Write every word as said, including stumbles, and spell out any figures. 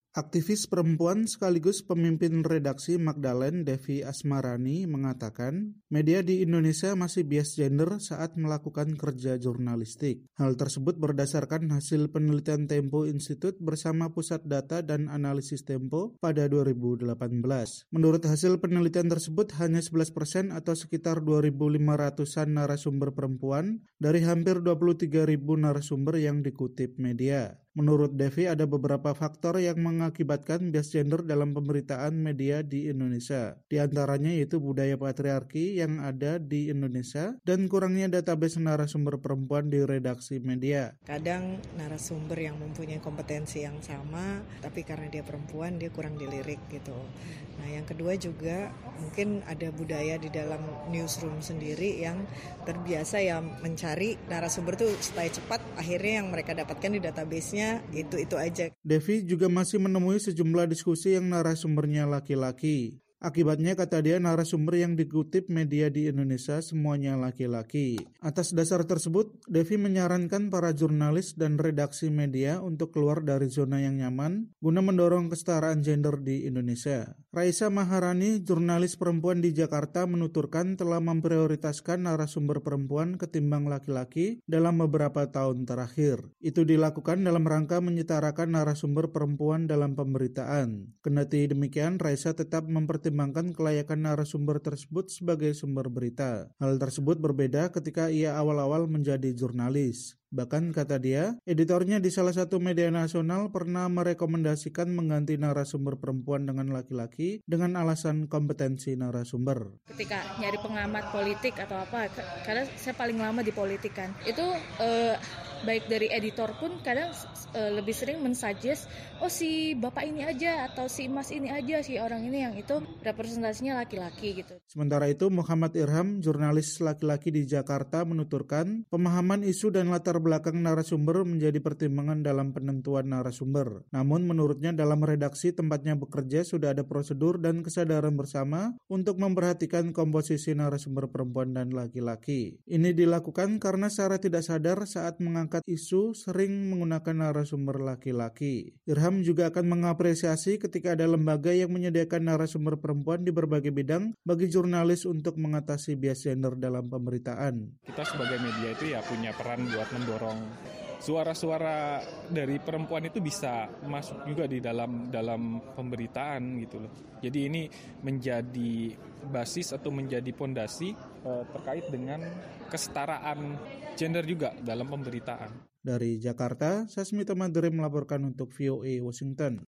Aktivis perempuan sekaligus pemimpin redaksi Magdalene Devi Asmarani mengatakan, media di Indonesia masih bias gender saat melakukan kerja jurnalistik. Hal tersebut berdasarkan hasil penelitian Tempo Institute bersama Pusat Data dan Analisis Tempo pada dua ribu delapan belas. Menurut hasil penelitian tersebut, hanya sebelas persen atau sekitar dua ribu lima ratusan narasumber perempuan dari hampir dua puluh tiga ribu narasumber yang dikutip media. Menurut Devi, ada beberapa faktor yang mengakibatkan bias gender dalam pemberitaan media di Indonesia. Di antaranya yaitu budaya patriarki yang ada di Indonesia dan kurangnya database narasumber perempuan di redaksi media. Kadang narasumber yang mempunyai kompetensi yang sama, tapi karena dia perempuan dia kurang dilirik gitu. Nah, yang kedua juga mungkin ada budaya di dalam newsroom sendiri yang terbiasa ya mencari narasumber tuh supaya cepat, akhirnya yang mereka dapatkan di database-nya itu-itu aja. Devi juga masih menemui sejumlah diskusi yang narasumbernya laki-laki. Akibatnya, kata dia, narasumber yang dikutip media di Indonesia semuanya laki-laki. Atas dasar tersebut, Devi menyarankan para jurnalis dan redaksi media untuk keluar dari zona yang nyaman guna mendorong kesetaraan gender di Indonesia. Raisa Maharani, jurnalis perempuan di Jakarta, menuturkan telah memprioritaskan narasumber perempuan ketimbang laki-laki dalam beberapa tahun terakhir. Itu dilakukan dalam rangka menyetarakan narasumber perempuan dalam pemberitaan. Kendati demikian, Raisa tetap mempertimbangkan mempertimbangkan kelayakan narasumber tersebut sebagai sumber berita. Hal tersebut berbeda ketika ia awal-awal menjadi jurnalis. Bahkan kata dia, editornya di salah satu media nasional pernah merekomendasikan mengganti narasumber perempuan dengan laki-laki dengan alasan kompetensi narasumber. Ketika nyari pengamat politik atau apa, karena saya paling lama di politik kan, itu eh, baik dari editor pun kadang eh, lebih sering mensuggest, oh si bapak ini aja atau si mas ini aja, si orang ini yang itu representasinya laki-laki gitu. Sementara itu, Muhammad Irham, jurnalis laki-laki di Jakarta, menuturkan pemahaman isu dan latar belakang narasumber menjadi pertimbangan dalam penentuan narasumber. Namun menurutnya dalam redaksi tempatnya bekerja sudah ada prosedur dan kesadaran bersama untuk memperhatikan komposisi narasumber perempuan dan laki-laki. Ini dilakukan karena secara tidak sadar saat mengangkat isu sering menggunakan narasumber laki-laki. Irham juga akan mengapresiasi ketika ada lembaga yang menyediakan narasumber perempuan di berbagai bidang bagi jurnalis untuk mengatasi bias gender dalam pemberitaan. Kita sebagai media itu ya punya peran buat mendorong suara-suara dari perempuan itu bisa masuk juga di dalam dalam pemberitaan gitu loh. Jadi ini menjadi basis atau menjadi pondasi eh, terkait dengan kesetaraan gender juga dalam pemberitaan. Dari Jakarta, Sasmita Maduri melaporkan untuk V O A Washington.